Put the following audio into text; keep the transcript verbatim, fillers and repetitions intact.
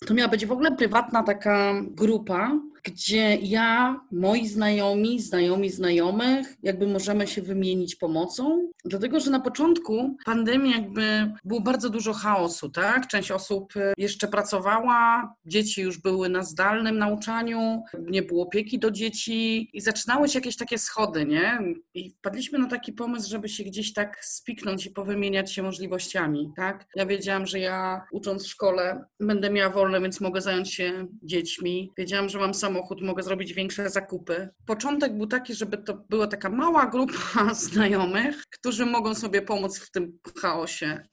To miała być w ogóle prywatna taka grupa, gdzie ja, moi znajomi, znajomi znajomych, jakby możemy się wymienić pomocą. Dlatego, że na początku pandemii jakby było bardzo dużo chaosu, tak? Część osób jeszcze pracowała, dzieci już były na zdalnym nauczaniu, nie było opieki do dzieci i zaczynały się jakieś takie schody, nie? I wpadliśmy na taki pomysł, żeby się gdzieś tak spiknąć i powymieniać się możliwościami, tak? Ja wiedziałam, że ja ucząc w szkole będę miała wolne, więc mogę zająć się dziećmi. Wiedziałam, że mam samochód, mogę zrobić większe zakupy. Początek był taki, żeby to była taka mała grupa znajomych, którzy mogą sobie pomóc w tym chaosie.